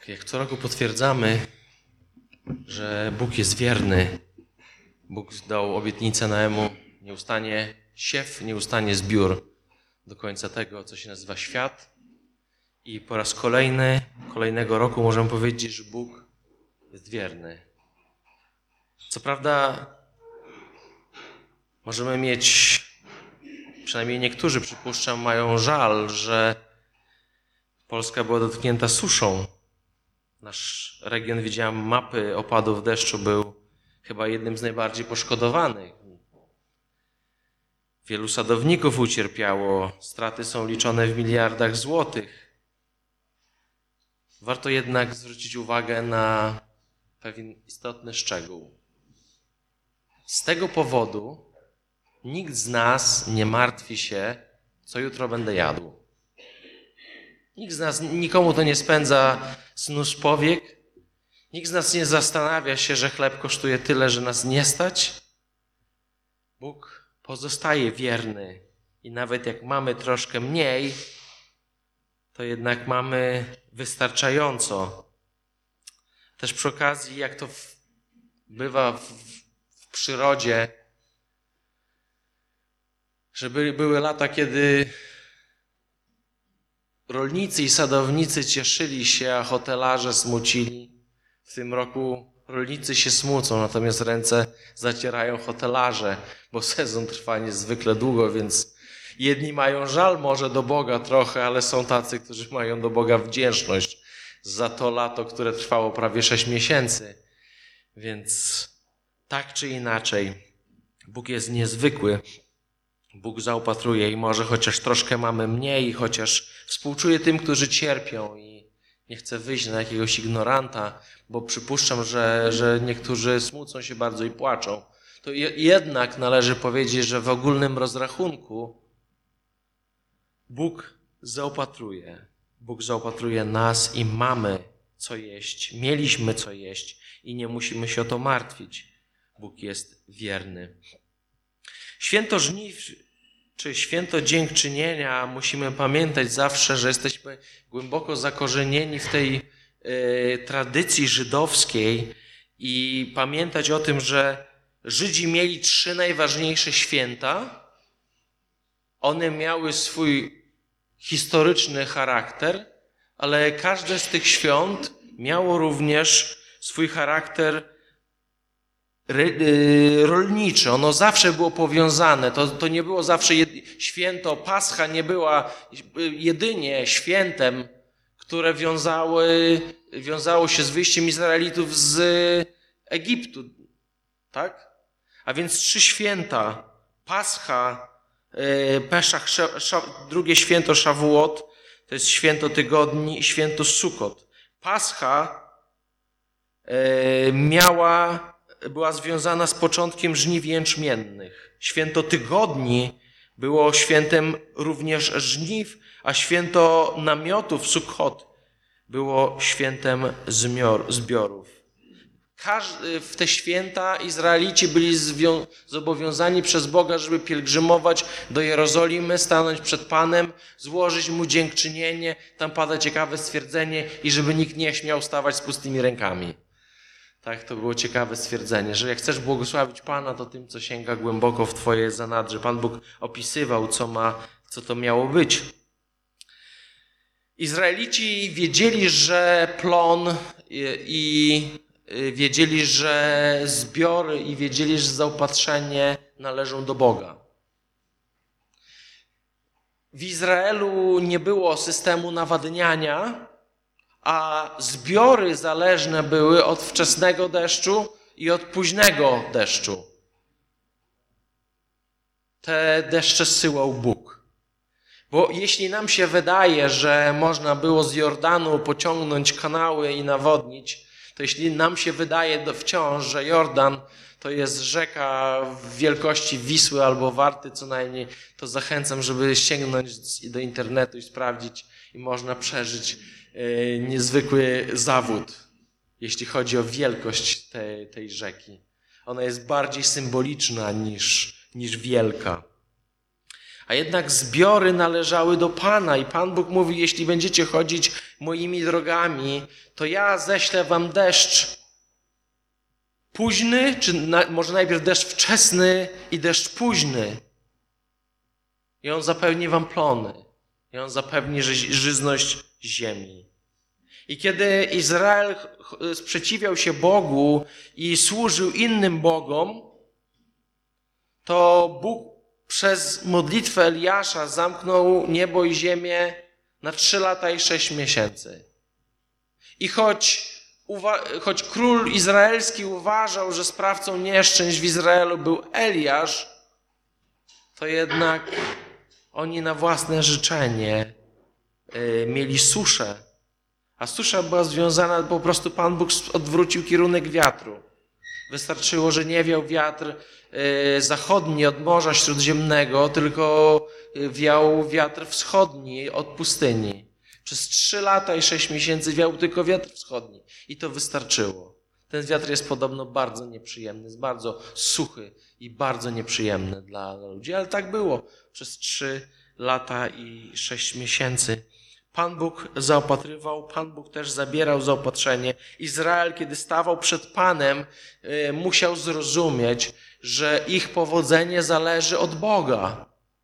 Jak co roku potwierdzamy, że Bóg jest wierny. Bóg dał obietnicę Noemu, nie ustanie siew, nie ustanie zbiór do końca tego, co się nazywa świat. I po raz kolejnego roku możemy powiedzieć, że Bóg jest wierny. Co prawda możemy mieć, przynajmniej niektórzy przypuszczam, mają żal, że Polska była dotknięta suszą. Nasz region, widziałem mapy opadów deszczu, był chyba jednym z najbardziej poszkodowanych. Wielu sadowników ucierpiało, straty są liczone w miliardach złotych. Warto jednak zwrócić uwagę na pewien istotny szczegół. Z tego powodu nikt z nas nie martwi się, co jutro będę jadł. Nikt z nas, nikomu to nie spędza snu z powiek. Nikt z nas nie zastanawia się, że chleb kosztuje tyle, że nas nie stać. Bóg pozostaje wierny i nawet jak mamy troszkę mniej, to jednak mamy wystarczająco. Też przy okazji, jak to bywa w przyrodzie, że były lata, kiedy rolnicy i sadownicy cieszyli się, a hotelarze smucili. W tym roku rolnicy się smucą, natomiast ręce zacierają hotelarze, bo sezon trwa niezwykle długo, więc jedni mają żal może do Boga trochę, ale są tacy, którzy mają do Boga wdzięczność za to lato, które trwało prawie 6 miesięcy. Więc tak czy inaczej, Bóg jest niezwykły. Bóg zaopatruje i może chociaż troszkę mamy mniej, chociaż współczuję tym, którzy cierpią i nie chcę wyjść na jakiegoś ignoranta, bo przypuszczam, że niektórzy smucą się bardzo i płaczą. To jednak należy powiedzieć, że w ogólnym rozrachunku Bóg zaopatruje. Bóg zaopatruje nas i mamy co jeść, mieliśmy co jeść i nie musimy się o to martwić. Bóg jest wierny. Święto żniw czy święto dziękczynienia musimy pamiętać zawsze, że jesteśmy głęboko zakorzenieni w tej tradycji żydowskiej i pamiętać o tym, że Żydzi mieli 3 najważniejsze święta. One miały swój historyczny charakter, ale każde z tych świąt miało również swój charakter rolnicze. Ono zawsze było powiązane. To nie było zawsze święto. Pascha nie była jedynie świętem, które wiązało się z wyjściem Izraelitów z Egiptu. Tak? A więc 3 święta. Pascha, Peszach, drugie święto Szawuot, to jest święto tygodni i święto Sukot. Pascha była związana z początkiem żniw jęczmiennych. Święto tygodni było świętem również żniw, a święto namiotów, Sukkot, było świętem zbiorów. W te święta Izraelici byli zobowiązani przez Boga, żeby pielgrzymować do Jerozolimy, stanąć przed Panem, złożyć Mu dziękczynienie, tam pada ciekawe stwierdzenie i żeby nikt nie śmiał stawać z pustymi rękami. Tak, to było ciekawe stwierdzenie, że jak chcesz błogosławić Pana, to tym, co sięga głęboko w Twoje zanadrze. Pan Bóg opisywał, co to miało być. Izraelici wiedzieli, że plon i wiedzieli, że zbiory i wiedzieli, że zaopatrzenie należą do Boga. W Izraelu nie było systemu nawadniania, a zbiory zależne były od wczesnego deszczu i od późnego deszczu. Te deszcze zsyłał Bóg. Bo jeśli nam się wydaje, że można było z Jordanu pociągnąć kanały i nawodnić, to jeśli nam się wydaje wciąż, że Jordan to jest rzeka w wielkości Wisły albo Warty co najmniej, to zachęcam, żeby sięgnąć do internetu i sprawdzić i można przeżyć niezwykły zawód, jeśli chodzi o wielkość tej rzeki. Ona jest bardziej symboliczna niż wielka. A jednak zbiory należały do Pana i Pan Bóg mówi, jeśli będziecie chodzić moimi drogami, to ja ześlę wam deszcz późny, czy może najpierw deszcz wczesny i deszcz późny. I on zapewni wam plony. I on zapewni żyzność ziemi. I kiedy Izrael sprzeciwiał się Bogu i służył innym bogom, to Bóg przez modlitwę Eliasza zamknął niebo i ziemię na 3 lata i 6 miesięcy. I choć król izraelski uważał, że sprawcą nieszczęść w Izraelu był Eliasz, to jednak oni na własne życzenie mieli suszę. A susza była związana, po prostu Pan Bóg odwrócił kierunek wiatru. Wystarczyło, że nie wiał wiatr zachodni od Morza Śródziemnego, tylko wiał wiatr wschodni od pustyni. Przez 3 lata i 6 miesięcy wiał tylko wiatr wschodni. I to wystarczyło. Ten wiatr jest podobno bardzo nieprzyjemny, jest bardzo suchy i bardzo nieprzyjemny dla ludzi. Ale tak było przez 3 lata i 6 miesięcy. Pan Bóg zaopatrywał, Pan Bóg też zabierał zaopatrzenie. Izrael, kiedy stawał przed Panem, musiał zrozumieć, że ich powodzenie zależy od Boga,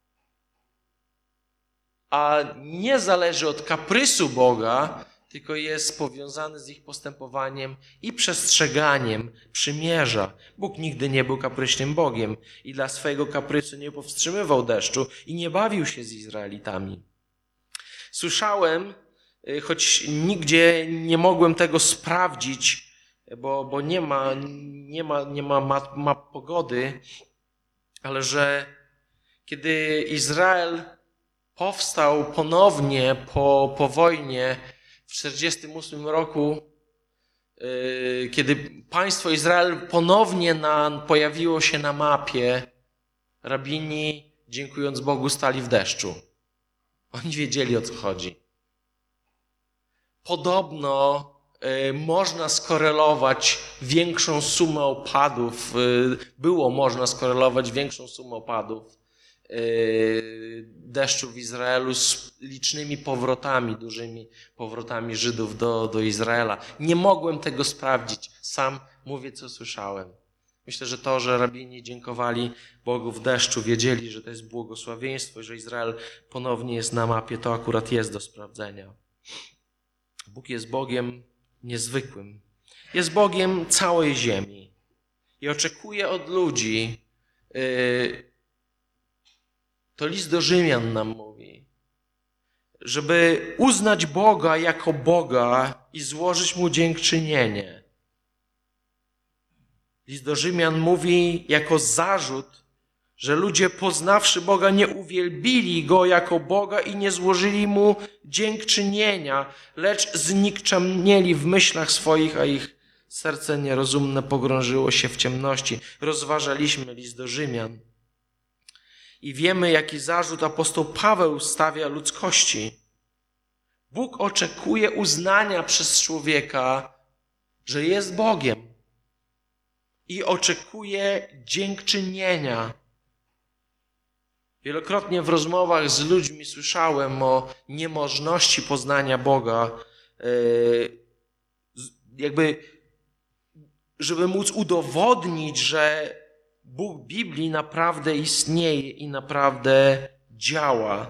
a nie zależy od kaprysu Boga, tylko jest powiązany z ich postępowaniem i przestrzeganiem przymierza. Bóg nigdy nie był kapryśnym Bogiem i dla swojego kaprysu nie powstrzymywał deszczu i nie bawił się z Izraelitami. Słyszałem, choć nigdzie nie mogłem tego sprawdzić, bo nie ma map pogody, ale że kiedy Izrael powstał ponownie po wojnie w 1948 roku, kiedy państwo Izrael ponownie pojawiło się na mapie, rabini, dziękując Bogu, stali w deszczu. Oni wiedzieli, o co chodzi. Podobno można skorelować większą sumę opadów, było można skorelować większą sumę opadów deszczu w Izraelu z licznymi powrotami, dużymi powrotami Żydów do Izraela. Nie mogłem tego sprawdzić. Sam mówię, co słyszałem. Myślę, że to, że rabini dziękowali Bogu w deszczu, wiedzieli, że to jest błogosławieństwo i że Izrael ponownie jest na mapie, to akurat jest do sprawdzenia. Bóg jest Bogiem niezwykłym. Jest Bogiem całej ziemi i oczekuje od ludzi, to list do Rzymian nam mówi, żeby uznać Boga jako Boga i złożyć Mu dziękczynienie. List do Rzymian mówi jako zarzut, że ludzie poznawszy Boga nie uwielbili Go jako Boga i nie złożyli Mu dziękczynienia, lecz znikczemnieli w myślach swoich, a ich serce nierozumne pogrążyło się w ciemności. Rozważaliśmy list do Rzymian i wiemy, jaki zarzut apostoł Paweł stawia ludzkości. Bóg oczekuje uznania przez człowieka, że jest Bogiem i oczekuje dziękczynienia. Wielokrotnie w rozmowach z ludźmi słyszałem o niemożności poznania Boga, żeby móc udowodnić, że Bóg Biblii naprawdę istnieje i naprawdę działa.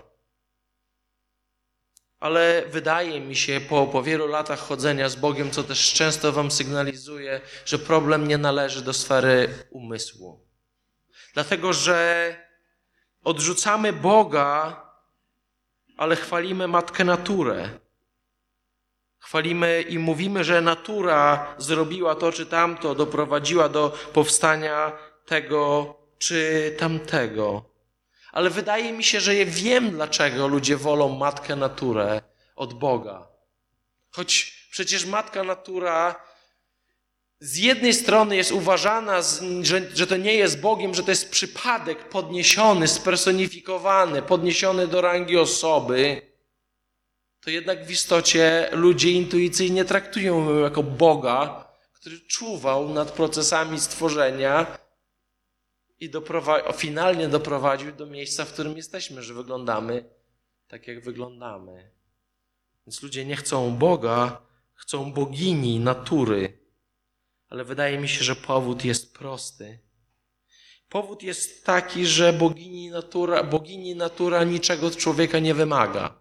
Ale wydaje mi się po wielu latach chodzenia z Bogiem, co też często wam sygnalizuję, że problem nie należy do sfery umysłu. Dlatego, że odrzucamy Boga, ale chwalimy Matkę Naturę. Chwalimy i mówimy, że natura zrobiła to czy tamto, doprowadziła do powstania tego czy tamtego. Ale wydaje mi się, że wiem, dlaczego ludzie wolą Matkę Naturę od Boga. Choć przecież Matka Natura z jednej strony jest uważana, że to nie jest Bogiem, że to jest przypadek podniesiony, spersonifikowany, podniesiony do rangi osoby, to jednak w istocie ludzie intuicyjnie traktują ją jako Boga, który czuwał nad procesami stworzenia i finalnie doprowadził do miejsca, w którym jesteśmy, że wyglądamy tak, jak wyglądamy. Więc ludzie nie chcą Boga, chcą bogini natury. Ale wydaje mi się, że powód jest prosty. Powód jest taki, że bogini natura niczego od człowieka nie wymaga.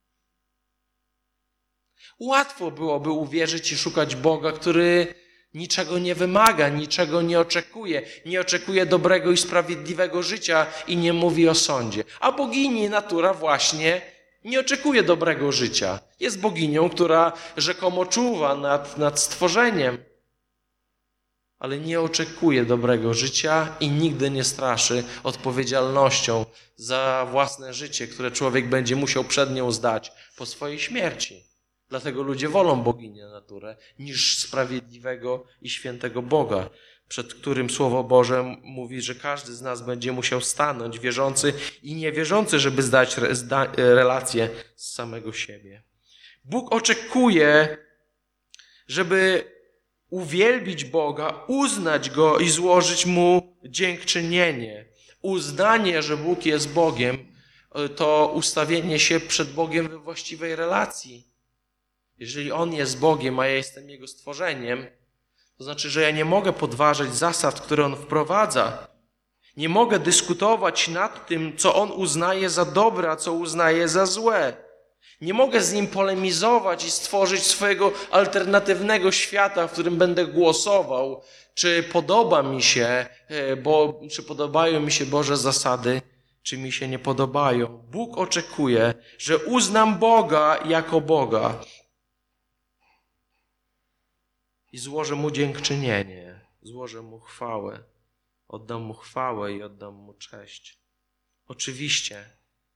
Łatwo byłoby uwierzyć i szukać Boga, który niczego nie wymaga, niczego nie oczekuje dobrego i sprawiedliwego życia i nie mówi o sądzie. A bogini natura właśnie nie oczekuje dobrego życia. Jest boginią, która rzekomo czuwa nad stworzeniem, ale nie oczekuje dobrego życia i nigdy nie straszy odpowiedzialnością za własne życie, które człowiek będzie musiał przed nią zdać po swojej śmierci. Dlatego ludzie wolą boginię naturę niż sprawiedliwego i świętego Boga, przed którym Słowo Boże mówi, że każdy z nas będzie musiał stanąć, wierzący i niewierzący, żeby zdać relację z samego siebie. Bóg oczekuje, żeby uwielbić Boga, uznać Go i złożyć Mu dziękczynienie. Uznanie, że Bóg jest Bogiem, to ustawienie się przed Bogiem we właściwej relacji. Jeżeli On jest Bogiem, a ja jestem Jego stworzeniem, to znaczy, że ja nie mogę podważać zasad, które On wprowadza. Nie mogę dyskutować nad tym, co On uznaje za dobre, a co uznaje za złe. Nie mogę z Nim polemizować i stworzyć swojego alternatywnego świata, w którym będę głosował, czy podobają mi się Boże zasady, czy mi się nie podobają. Bóg oczekuje, że uznam Boga jako Boga i złożę Mu dziękczynienie, złożę Mu chwałę, oddam Mu chwałę i oddam Mu cześć. Oczywiście,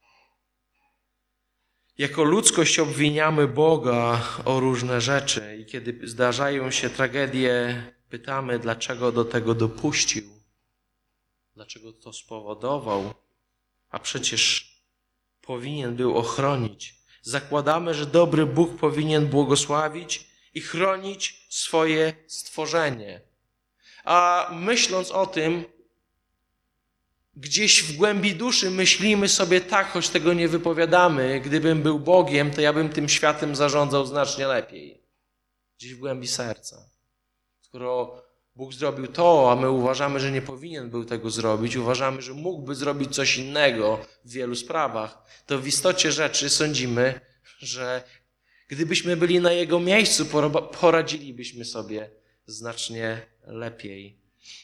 jako ludzkość obwiniamy Boga o różne rzeczy i kiedy zdarzają się tragedie, pytamy, dlaczego do tego dopuścił, dlaczego to spowodował, a przecież powinien był ochronić. Zakładamy, że dobry Bóg powinien błogosławić i chronić swoje stworzenie. A myśląc o tym, gdzieś w głębi duszy myślimy sobie tak, choć tego nie wypowiadamy, gdybym był Bogiem, to ja bym tym światem zarządzał znacznie lepiej. Gdzieś w głębi serca. Skoro Bóg zrobił to, a my uważamy, że nie powinien był tego zrobić, uważamy, że mógłby zrobić coś innego w wielu sprawach, to w istocie rzeczy sądzimy, że gdybyśmy byli na Jego miejscu, poradzilibyśmy sobie znacznie lepiej.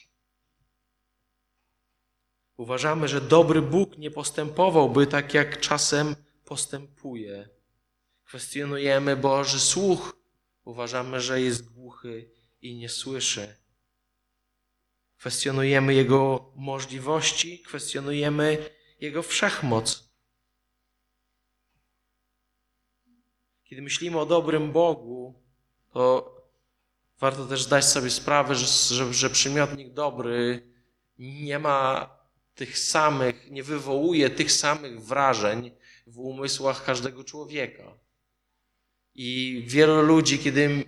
Uważamy, że dobry Bóg nie postępowałby tak, jak czasem postępuje. Kwestionujemy Boży słuch. Uważamy, że jest głuchy i nie słyszy. Kwestionujemy Jego możliwości, kwestionujemy Jego wszechmoc. Kiedy myślimy o dobrym Bogu, to warto też zdać sobie sprawę, że przymiotnik dobry nie wywołuje tych samych wrażeń w umysłach każdego człowieka. I wielu ludzi, kiedy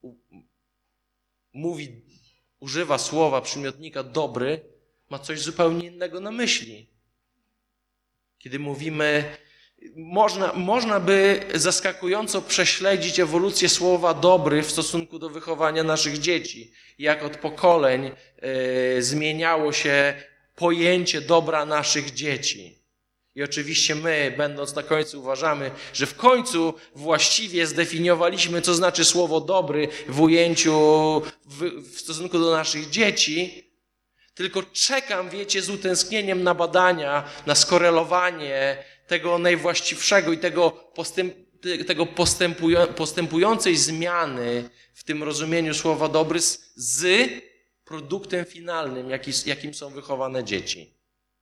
używa słowa przymiotnika dobry, ma coś zupełnie innego na myśli. Kiedy mówimy, można by zaskakująco prześledzić ewolucję słowa dobry w stosunku do wychowania naszych dzieci. Jak od pokoleń zmieniało się pojęcie dobra naszych dzieci. I oczywiście my, będąc na końcu, uważamy, że w końcu właściwie zdefiniowaliśmy, co znaczy słowo dobry w ujęciu, w stosunku do naszych dzieci. Tylko czekam, z utęsknieniem na badania, na skorelowanie tego najwłaściwszego i tego postępującej zmiany w tym rozumieniu słowa dobry z produktem finalnym, jakim są wychowane dzieci.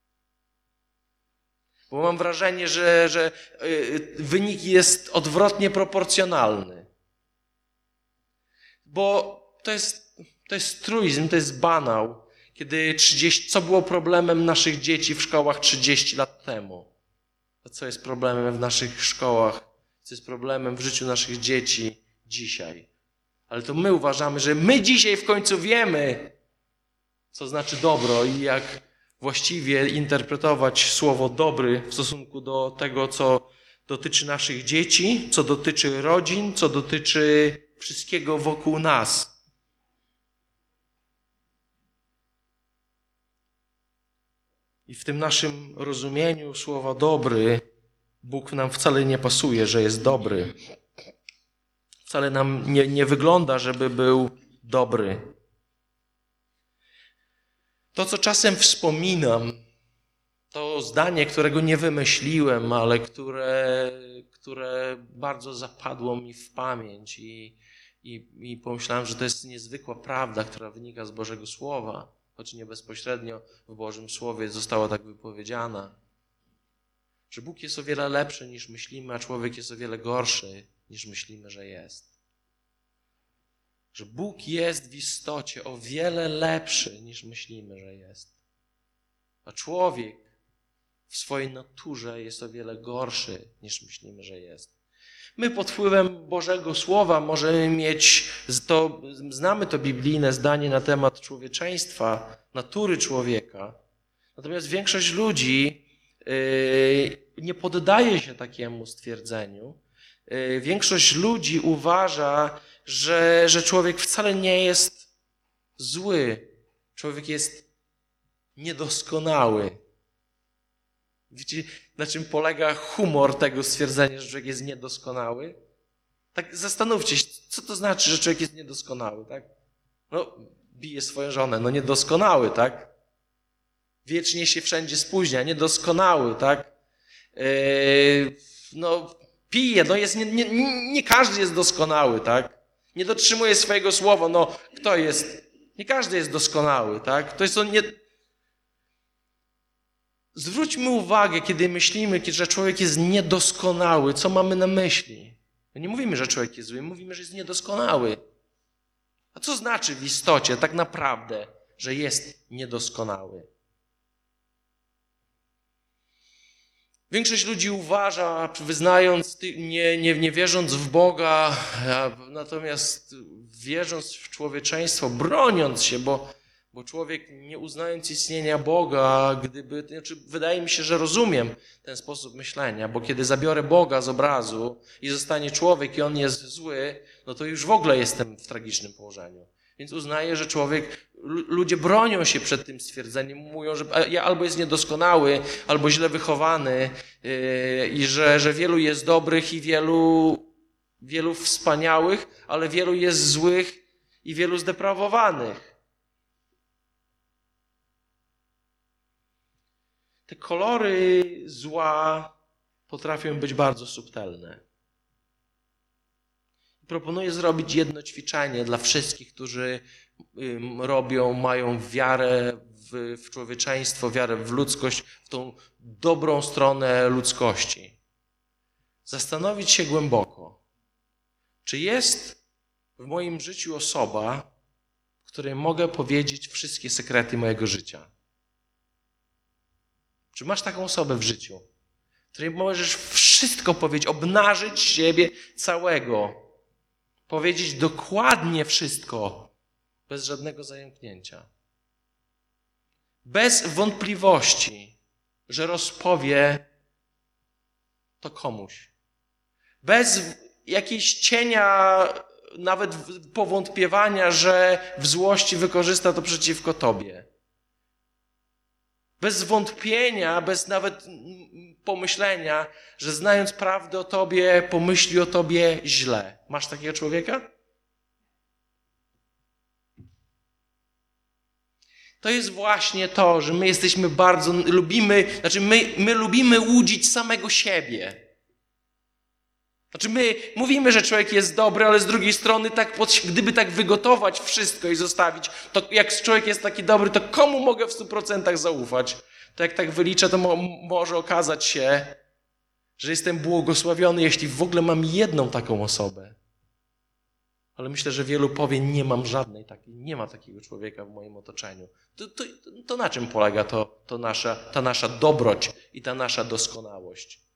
Bo mam wrażenie, że wynik jest odwrotnie proporcjonalny. Bo to jest truizm, to jest banał. Co było problemem naszych dzieci w szkołach 30 lat temu? A co jest problemem w naszych szkołach? Co jest problemem w życiu naszych dzieci dzisiaj? Ale to my uważamy, że my dzisiaj w końcu wiemy, co znaczy dobro i jak właściwie interpretować słowo dobry w stosunku do tego, co dotyczy naszych dzieci, co dotyczy rodzin, co dotyczy wszystkiego wokół nas. I w tym naszym rozumieniu słowa dobry Bóg nam wcale nie pasuje, że jest dobry. Wcale nam nie wygląda, żeby był dobry. To, co czasem wspominam, to zdanie, którego nie wymyśliłem, ale które bardzo zapadło mi w pamięć i pomyślałem, że to jest niezwykła prawda, która wynika z Bożego Słowa, choć nie bezpośrednio w Bożym Słowie została tak wypowiedziana. Że Bóg jest o wiele lepszy niż myślimy, a człowiek jest o wiele gorszy niż myślimy, że jest. Że Bóg jest w istocie o wiele lepszy niż myślimy, że jest. A człowiek w swojej naturze jest o wiele gorszy niż myślimy, że jest. My pod wpływem Bożego Słowa możemy mieć, znamy to biblijne zdanie na temat człowieczeństwa, natury człowieka. Natomiast większość ludzi nie poddaje się takiemu stwierdzeniu. Większość ludzi uważa, że człowiek wcale nie jest zły. Człowiek jest niedoskonały. Wiecie, na czym polega humor tego stwierdzenia, że człowiek jest niedoskonały? Tak zastanówcie się, co to znaczy, że człowiek jest niedoskonały, tak? No, bije swoją żonę, no niedoskonały, tak? Wiecznie się wszędzie spóźnia, niedoskonały, tak? No, pije, no jest, nie każdy jest doskonały, tak? Nie dotrzymuje swojego słowa, no kto jest? Nie każdy jest doskonały, tak? To jest on nie... Zwróćmy uwagę, kiedy myślimy, że człowiek jest niedoskonały, co mamy na myśli? No nie mówimy, że człowiek jest zły, mówimy, że jest niedoskonały. A co znaczy w istocie tak naprawdę, że jest niedoskonały? Większość ludzi uważa, wyznając, nie wierząc w Boga, natomiast wierząc w człowieczeństwo, broniąc się, bo człowiek nie uznając istnienia Boga, wydaje mi się, że rozumiem ten sposób myślenia, bo kiedy zabiorę Boga z obrazu i zostanie człowiek i on jest zły, no to już w ogóle jestem w tragicznym położeniu. Więc uznaję, że ludzie bronią się przed tym stwierdzeniem, mówią, że albo jest niedoskonały, albo źle wychowany i że wielu jest dobrych i wielu wspaniałych, ale wielu jest złych i wielu zdeprawowanych. Te kolory zła potrafią być bardzo subtelne. Proponuję zrobić jedno ćwiczenie dla wszystkich, którzy mają wiarę w człowieczeństwo, wiarę w ludzkość, w tą dobrą stronę ludzkości. Zastanowić się głęboko, czy jest w moim życiu osoba, której mogę powiedzieć wszystkie sekrety mojego życia. Czy masz taką osobę w życiu, której możesz wszystko powiedzieć, obnażyć siebie całego, powiedzieć dokładnie wszystko, bez żadnego zająknięcia. Bez wątpliwości, że rozpowie to komuś. Bez jakiejś cienia, nawet powątpiewania, że w złości wykorzysta to przeciwko tobie. Bez wątpienia, bez nawet pomyślenia, że znając prawdę o tobie, pomyśli o tobie źle. Masz takiego człowieka? To jest właśnie to, że my jesteśmy my lubimy łudzić samego siebie. My mówimy, że człowiek jest dobry, ale z drugiej strony gdyby tak wygotować wszystko i zostawić, to jak człowiek jest taki dobry, to komu mogę w 100% zaufać? To jak tak wyliczę, to może okazać się, że jestem błogosławiony, jeśli w ogóle mam jedną taką osobę. Ale myślę, że wielu powie, nie ma takiego człowieka w moim otoczeniu. To na czym polega ta nasza dobroć i ta nasza doskonałość?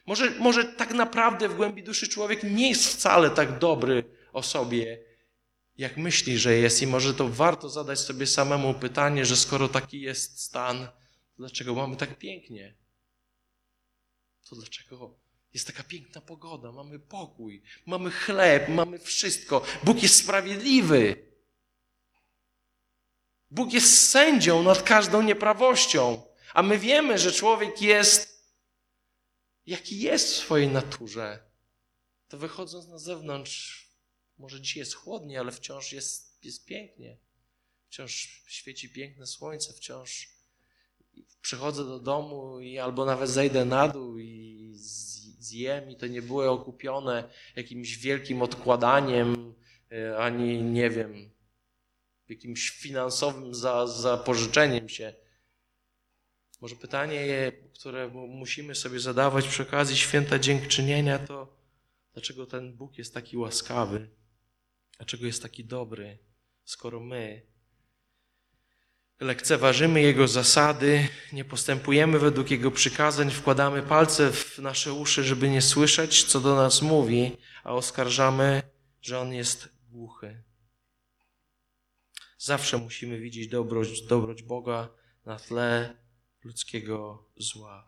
Może tak naprawdę w głębi duszy człowiek nie jest wcale tak dobry o sobie, jak myśli, że jest i może to warto zadać sobie samemu pytanie, że skoro taki jest stan, to dlaczego mamy tak pięknie? To dlaczego jest taka piękna pogoda, mamy pokój, mamy chleb, mamy wszystko. Bóg jest sprawiedliwy. Bóg jest sędzią nad każdą nieprawością, a my wiemy, że człowiek jest, jaki jest w swojej naturze. To wychodząc na zewnątrz, może dzisiaj jest chłodnie, ale wciąż jest pięknie. Wciąż świeci piękne słońce, wciąż przychodzę do domu i albo nawet zejdę na dół i zjem i to nie było okupione jakimś wielkim odkładaniem, ani nie wiem, jakimś finansowym zapożyczeniem się. Może pytanie, które musimy sobie zadawać przy okazji Święta Dziękczynienia, to dlaczego ten Bóg jest taki łaskawy? Dlaczego jest taki dobry, skoro my lekceważymy Jego zasady, nie postępujemy według Jego przykazań, wkładamy palce w nasze uszy, żeby nie słyszeć, co do nas mówi, a oskarżamy, że On jest głuchy. Zawsze musimy widzieć dobroć Boga na tle ludzkiego zła.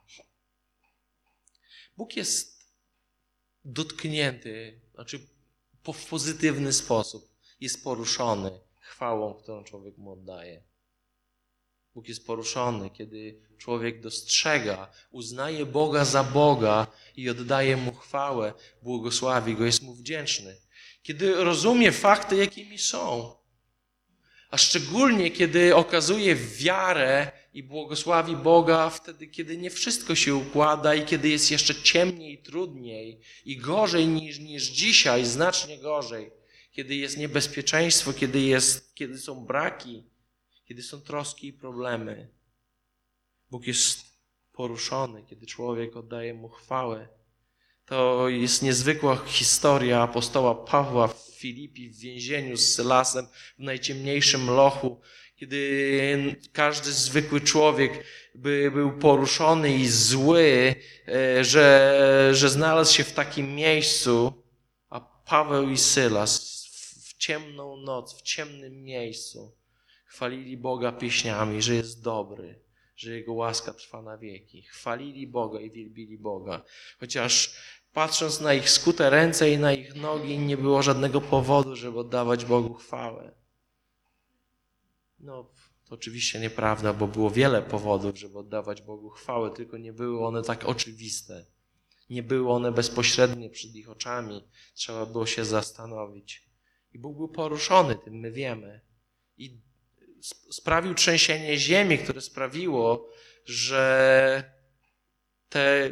Bóg jest dotknięty, w pozytywny sposób, jest poruszony chwałą, którą człowiek mu oddaje. Bóg jest poruszony, kiedy człowiek dostrzega, uznaje Boga za Boga i oddaje Mu chwałę, błogosławi Go, jest Mu wdzięczny. Kiedy rozumie fakty, jakimi są. A szczególnie, kiedy okazuje wiarę i błogosławi Boga wtedy, kiedy nie wszystko się układa i kiedy jest jeszcze ciemniej, trudniej i gorzej niż dzisiaj, znacznie gorzej. Kiedy jest niebezpieczeństwo, kiedy są braki, kiedy są troski i problemy. Bóg jest poruszony, kiedy człowiek oddaje Mu chwałę. To jest niezwykła historia apostoła Pawła w Filipi, w więzieniu z Sylasem, w najciemniejszym lochu, kiedy każdy zwykły człowiek był poruszony i zły, że znalazł się w takim miejscu, a Paweł i Sylas w ciemną noc, w ciemnym miejscu chwalili Boga pieśniami, że jest dobry, że Jego łaska trwa na wieki. Chwalili Boga i wielbili Boga. Chociaż patrząc na ich skute ręce i na ich nogi, nie było żadnego powodu, żeby oddawać Bogu chwałę. No, to oczywiście nieprawda, bo było wiele powodów, żeby oddawać Bogu chwałę, tylko nie były one tak oczywiste. Nie były one bezpośrednie przed ich oczami. Trzeba było się zastanowić. I Bóg był poruszony tym, my wiemy. I sprawił trzęsienie ziemi, które sprawiło, że te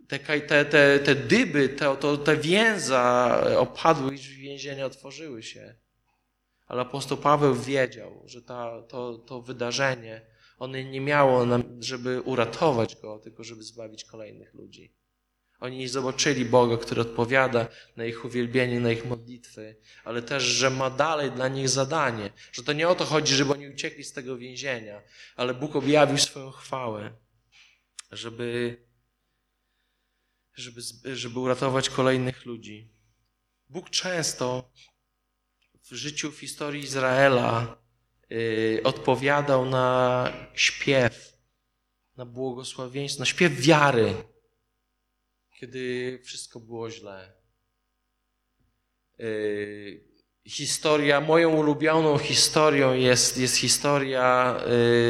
dyby, te więza opadły i drzwi więzienia otworzyły się. Ale apostoł Paweł wiedział, że to wydarzenie, one nie miało żeby uratować go, tylko żeby zbawić kolejnych ludzi. Oni zobaczyli Boga, który odpowiada na ich uwielbienie, na ich modlitwy, ale też, że ma dalej dla nich zadanie. Że to nie o to chodzi, żeby oni uciekli z tego więzienia, ale Bóg objawił swoją chwałę, żeby uratować kolejnych ludzi. Bóg często w życiu, w historii Izraela odpowiadał na śpiew, na błogosławieństwo, na śpiew wiary, kiedy wszystko było źle. Moją ulubioną historią jest historia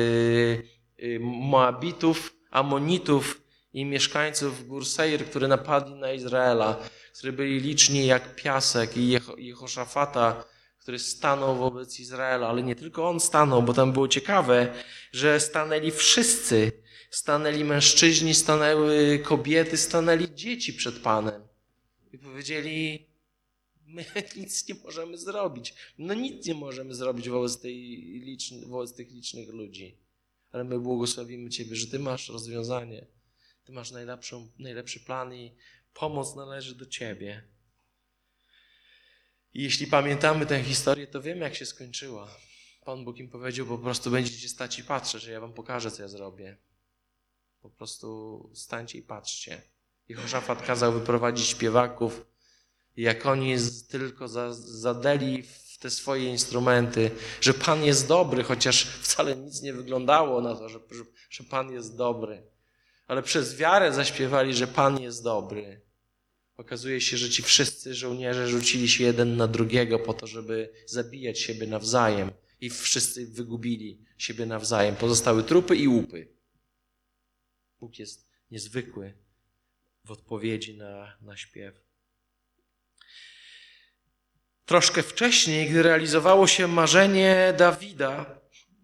Moabitów, Amonitów i mieszkańców Gór Seir, którzy napadli na Izraela, którzy byli liczni jak piasek, i Jehoszafata, który stanął wobec Izraela, ale nie tylko on stanął, bo tam było ciekawe, że stanęli wszyscy. Stanęli mężczyźni, stanęły kobiety, stanęli dzieci przed Panem. I powiedzieli, my nic nie możemy zrobić. No nic nie możemy zrobić wobec tych licznych ludzi. Ale my błogosławimy Ciebie, że Ty masz rozwiązanie. Ty masz najlepszy plan i pomoc należy do Ciebie. I jeśli pamiętamy tę historię, to wiemy, jak się skończyła. Pan Bóg im powiedział, po prostu będziecie stać i patrzeć, że ja wam pokażę, co ja zrobię. Po prostu stańcie i patrzcie. Jehoszafat kazał wyprowadzić śpiewaków i jak oni tylko zadeli w te swoje instrumenty, że Pan jest dobry, chociaż wcale nic nie wyglądało na to, że Pan jest dobry. Ale przez wiarę zaśpiewali, że Pan jest dobry. Okazuje się, że ci wszyscy żołnierze rzucili się jeden na drugiego po to, żeby zabijać siebie nawzajem. I wszyscy wygubili siebie nawzajem. Pozostały trupy i łupy. Bóg jest niezwykły w odpowiedzi na śpiew. Troszkę wcześniej, gdy realizowało się marzenie Dawida,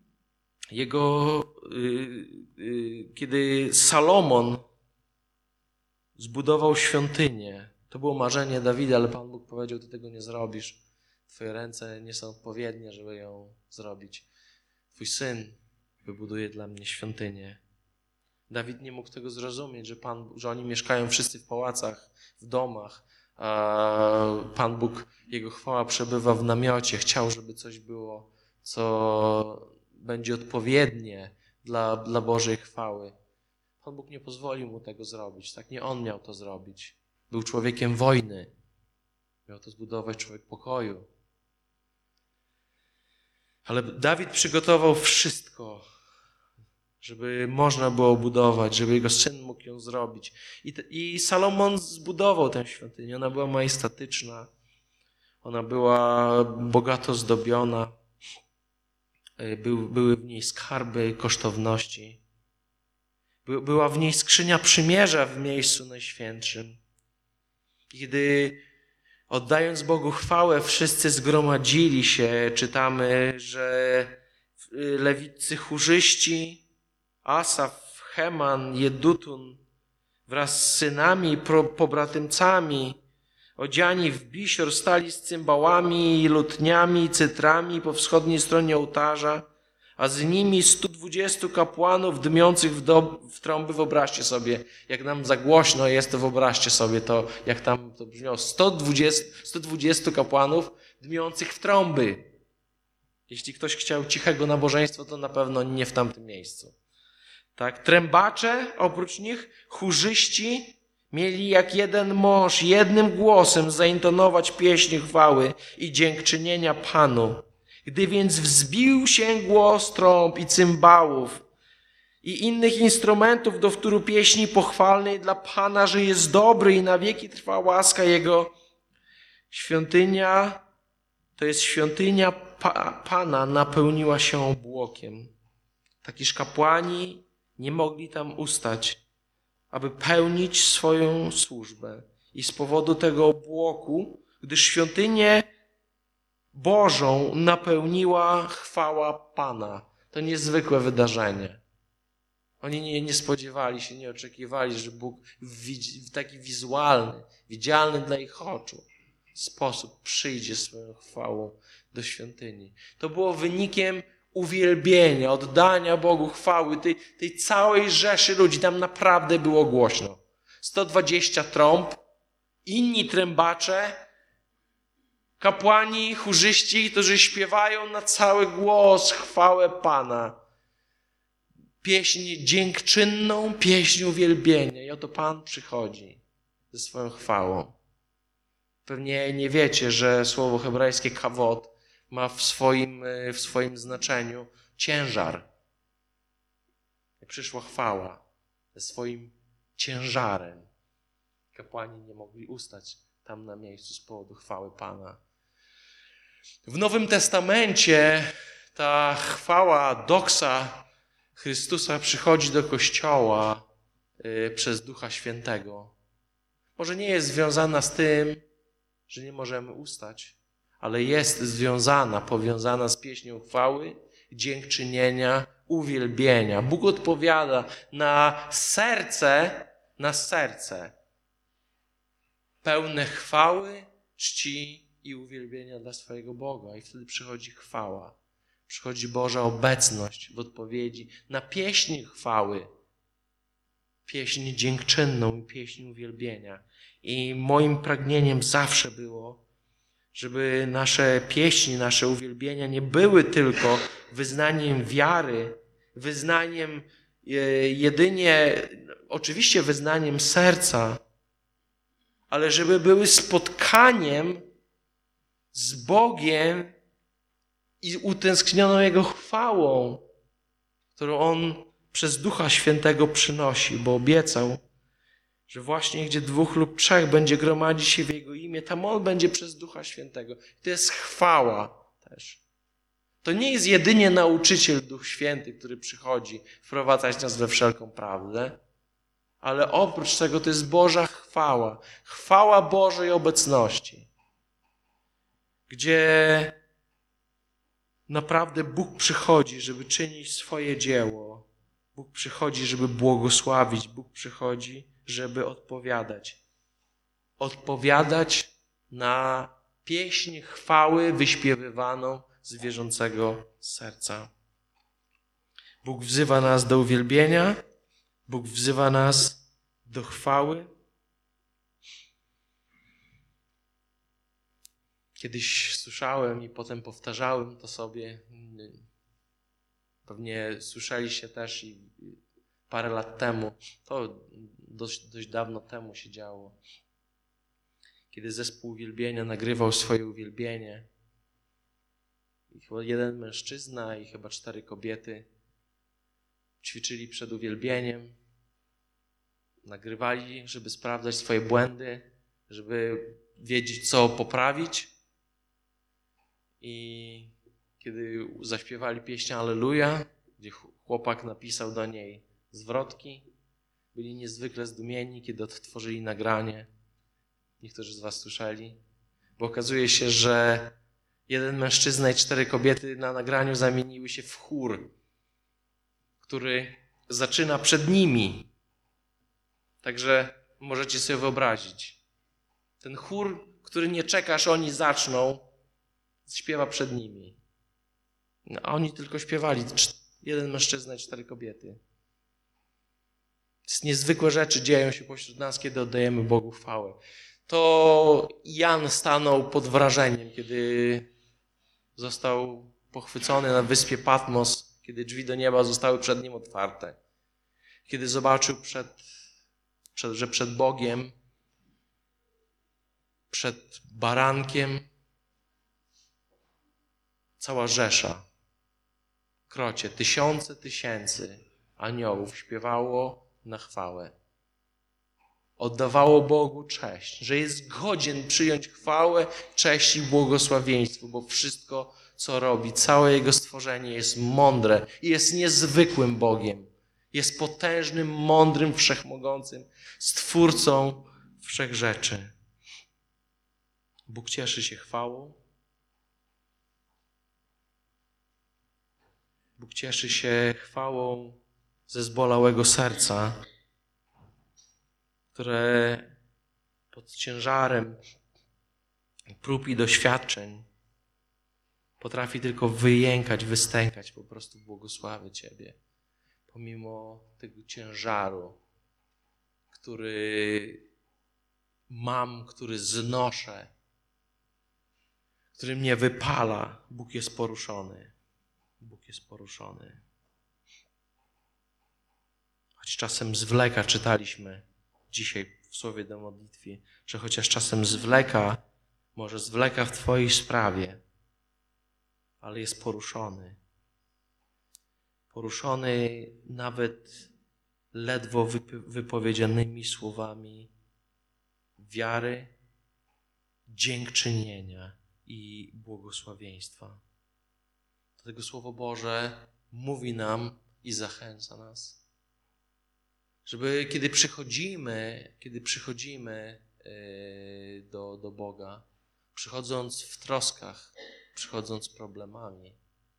kiedy Salomon zbudował świątynię, to było marzenie Dawida, ale Pan Bóg powiedział, ty tego nie zrobisz. Twoje ręce nie są odpowiednie, żeby ją zrobić. Twój syn wybuduje dla mnie świątynię. Dawid nie mógł tego zrozumieć, że oni mieszkają wszyscy w pałacach, w domach, a Pan Bóg, Jego chwała przebywa w namiocie. Chciał, żeby coś było, co będzie odpowiednie dla Bożej chwały. Pan Bóg nie pozwolił mu tego zrobić. Tak, nie on miał to zrobić. Był człowiekiem wojny. Miał to zbudować człowiek pokoju. Ale Dawid przygotował wszystko, żeby można było budować, żeby jego syn mógł ją zrobić. I Salomon zbudował tę świątynię. Ona była majestatyczna. Ona była bogato zdobiona. Były w niej skarby, kosztowności. Była w niej skrzynia przymierza w miejscu najświętszym. Kiedy oddając Bogu chwałę, wszyscy zgromadzili się, czytamy, że lewiccy chórzyści, Asaf, Heman, Jedutun wraz z synami i pobratymcami, odziani w bisior, stali z cymbałami, lutniami, cytrami po wschodniej stronie ołtarza, a z nimi 120 kapłanów dmiących w trąby. Wyobraźcie sobie, jak nam za głośno jest, to wyobraźcie sobie to, jak tam to brzmiało. 120 kapłanów dmiących w trąby. Jeśli ktoś chciał cichego nabożeństwa, to na pewno nie w tamtym miejscu. Tak, trębacze, oprócz nich chórzyści mieli jak jeden mąż jednym głosem zaintonować pieśń chwały i dziękczynienia Panu. Gdy więc wzbił się głos trąb i cymbałów i innych instrumentów do wtóru pieśni pochwalnej dla Pana, że jest dobry i na wieki trwa łaska Jego, świątynia, to jest świątynia Pana, napełniła się obłokiem. Takiż kapłani nie mogli tam ustać, aby pełnić swoją służbę. I z powodu tego obłoku, gdyż świątynię Bożą napełniła chwała Pana. To niezwykłe wydarzenie. Oni nie spodziewali się, nie oczekiwali, że Bóg w taki wizualny, widzialny dla ich oczu sposób przyjdzie swoją chwałą do świątyni. To było wynikiem uwielbienia, oddania Bogu chwały, tej całej rzeszy ludzi. Tam naprawdę było głośno. 120 trąb, inni trębacze, kapłani, chórzyści, którzy śpiewają na cały głos chwałę Pana. Pieśń dziękczynną, pieśń uwielbienia. I oto Pan przychodzi ze swoją chwałą. Pewnie nie wiecie, że słowo hebrajskie kawod ma w swoim znaczeniu ciężar. Przyszła chwała ze swoim ciężarem. Kapłani nie mogli ustać tam na miejscu z powodu chwały Pana. W Nowym Testamencie ta chwała, doksa Chrystusa przychodzi do Kościoła przez Ducha Świętego. Może nie jest związana z tym, że nie możemy ustać, ale jest powiązana z pieśnią chwały, dziękczynienia, uwielbienia. Bóg odpowiada na serce pełne chwały, czci i uwielbienia dla swojego Boga. I wtedy przychodzi chwała. Przychodzi Boża obecność w odpowiedzi na pieśń chwały, pieśń dziękczynną i pieśń uwielbienia. I moim pragnieniem zawsze było, żeby nasze pieśni, nasze uwielbienia nie były tylko wyznaniem wiary, wyznaniem jedynie, oczywiście wyznaniem serca, ale żeby były spotkaniem z Bogiem i utęsknioną Jego chwałą, którą On przez Ducha Świętego przynosi, bo obiecał, że właśnie gdzie 2 lub 3 będzie gromadzić się w Jego imię, tam On będzie przez Ducha Świętego. To jest chwała też. To nie jest jedynie nauczyciel Duch Święty, który przychodzi wprowadzać nas we wszelką prawdę, ale oprócz tego to jest Boża chwała. Chwała Bożej obecności, gdzie naprawdę Bóg przychodzi, żeby czynić swoje dzieło. Bóg przychodzi, żeby błogosławić. Bóg przychodzi, żeby odpowiadać. Odpowiadać na pieśń chwały wyśpiewywaną z wierzącego serca. Bóg wzywa nas do uwielbienia. Bóg wzywa nas do chwały. Kiedyś słyszałem i potem powtarzałem to sobie. Pewnie słyszeliście też i parę lat temu. To dość dawno temu się działo. Kiedy zespół uwielbienia nagrywał swoje uwielbienie. I chyba 1 mężczyzna i chyba 4 kobiety ćwiczyli przed uwielbieniem. Nagrywali, żeby sprawdzać swoje błędy, żeby wiedzieć, co poprawić. I kiedy zaśpiewali pieśń Alleluja, gdzie chłopak napisał do niej zwrotki, byli niezwykle zdumieni, kiedy odtworzyli nagranie. Niektórzy z was słyszeli. Bo okazuje się, że 1 mężczyzna i 4 kobiety na nagraniu zamieniły się w chór, który zaczyna przed nimi. Także możecie sobie wyobrazić. Ten chór, który nie czeka, aż oni zaczną, śpiewa przed nimi. A oni tylko śpiewali. 1 mężczyzna i 4 kobiety. Niezwykłe rzeczy dzieją się pośród nas, kiedy oddajemy Bogu chwałę. To Jan stanął pod wrażeniem, kiedy został pochwycony na wyspie Patmos, kiedy drzwi do nieba zostały przed nim otwarte. Kiedy zobaczył, że przed Bogiem, przed barankiem cała rzesza, krocie, tysięcy aniołów śpiewało na chwałę. Oddawało Bogu cześć, że jest godzien przyjąć chwałę, cześć i błogosławieństwo, bo wszystko, co robi, całe Jego stworzenie jest mądre i jest niezwykłym Bogiem. Jest potężnym, mądrym, wszechmogącym Stwórcą wszechrzeczy. Bóg cieszy się chwałą. Bóg cieszy się chwałą ze zbolałego serca, które pod ciężarem prób i doświadczeń potrafi tylko wyjękać, wystękać, po prostu błogosławię Ciebie. Pomimo tego ciężaru, który mam, który znoszę, który mnie wypala, Bóg jest poruszony. Bóg jest poruszony. Choć czasem zwleka, czytaliśmy dzisiaj w słowie do modlitwy, że chociaż czasem zwleka, może zwleka w Twojej sprawie, ale jest poruszony. Poruszony nawet ledwo wypowiedzianymi słowami wiary, dziękczynienia i błogosławieństwa. Dlatego Słowo Boże mówi nam i zachęca nas, żeby kiedy przychodzimy do Boga, przychodząc w troskach, przychodząc z problemami,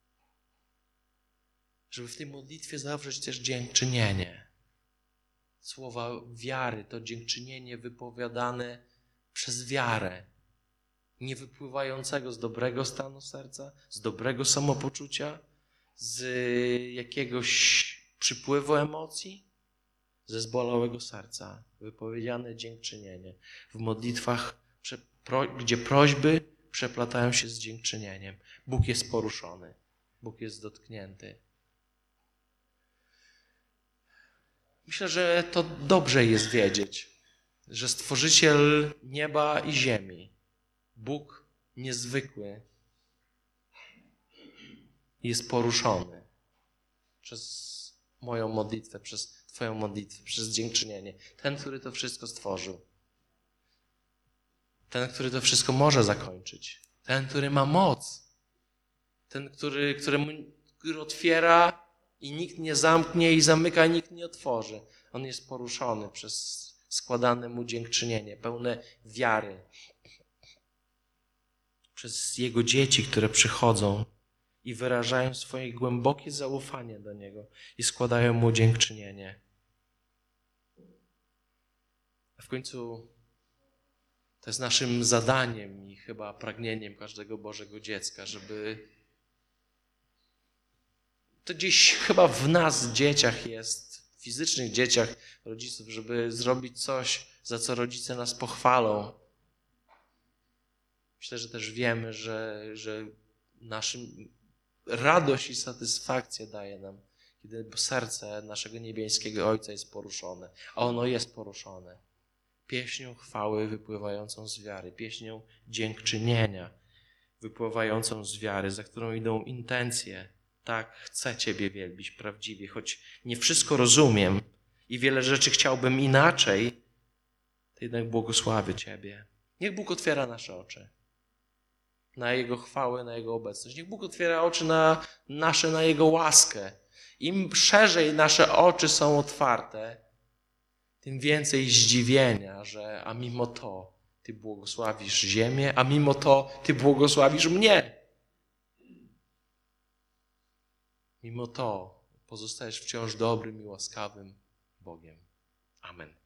żeby w tej modlitwie zawrzeć też dziękczynienie. Słowa wiary, to dziękczynienie wypowiadane przez wiarę, nie wypływającego z dobrego stanu serca, z dobrego samopoczucia, z jakiegoś przypływu emocji, ze zbolałego serca. Wypowiedziane dziękczynienie. W modlitwach, gdzie prośby przeplatają się z dziękczynieniem. Bóg jest poruszony. Bóg jest dotknięty. Myślę, że to dobrze jest wiedzieć, że Stworzyciel nieba i ziemi, Bóg niezwykły, jest poruszony przez moją modlitwę, przez Twoją modlitwę, przez dziękczynienie. Ten, który to wszystko stworzył. Ten, który to wszystko może zakończyć. Ten, który ma moc. Ten, który otwiera i nikt nie zamknie i zamyka, nikt nie otworzy. On jest poruszony przez składane mu dziękczynienie, pełne wiary. Przez Jego dzieci, które przychodzą i wyrażają swoje głębokie zaufanie do Niego i składają mu dziękczynienie. A w końcu to jest naszym zadaniem i chyba pragnieniem każdego Bożego dziecka, żeby to gdzieś chyba w nas, dzieciach jest, fizycznych dzieciach rodziców, żeby zrobić coś, za co rodzice nas pochwalą. Myślę, że też wiemy, że naszym radość i satysfakcję daje nam, kiedy serce naszego niebieskiego Ojca jest poruszone, a ono jest poruszone. Pieśnią chwały wypływającą z wiary, pieśnią dziękczynienia wypływającą z wiary, za którą idą intencje. Tak, chcę Ciebie wielbić prawdziwie, choć nie wszystko rozumiem i wiele rzeczy chciałbym inaczej, to jednak błogosławię Ciebie. Niech Bóg otwiera nasze oczy na Jego chwałę, na Jego obecność. Niech Bóg otwiera oczy na Jego łaskę. Im szerzej nasze oczy są otwarte, tym więcej zdziwienia, że a mimo to Ty błogosławisz ziemię, a mimo to Ty błogosławisz mnie. Mimo to pozostajesz wciąż dobrym i łaskawym Bogiem. Amen.